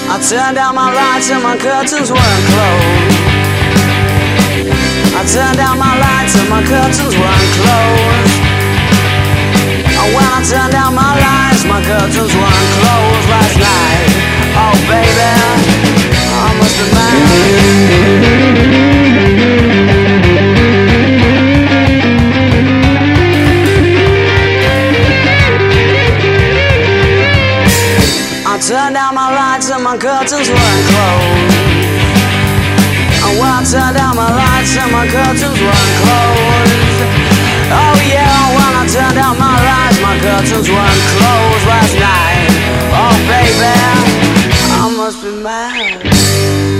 I turned down my lights and my curtains weren't closed. I turned down my lights and my curtains weren't closed. And when I turned down my lights, my curtains weren't closed last night. Oh baby, I must be mad. I turned down my lights and my curtains weren't closed. And when I turned down my lights and my curtains weren't closed. Oh yeah, when I turned down my lights, my curtains weren't closed last night. Oh baby, I must be mad.